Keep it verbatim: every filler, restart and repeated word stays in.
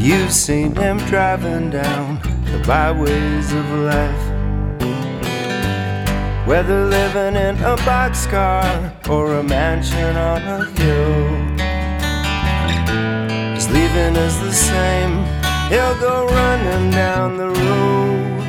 You've seen him driving down the byways of life, whether living in a boxcar or a mansion on a hill. His leaving is the same, he'll go running down the road.